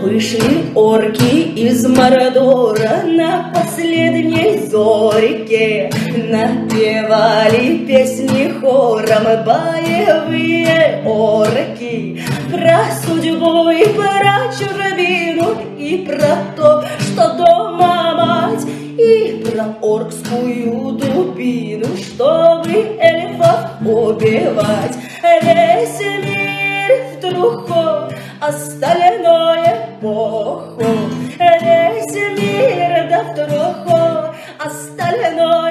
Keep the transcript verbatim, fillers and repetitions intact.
Вышли орки из Мордора на последней зорике, напевали песни хором боевые орки про судьбу и про чужбину, и про то, что дома мать, и про оркскую дубину, чтобы эльфов убивать. Весь мир в труху, остальное похуй. Весь мир да в труху, остальное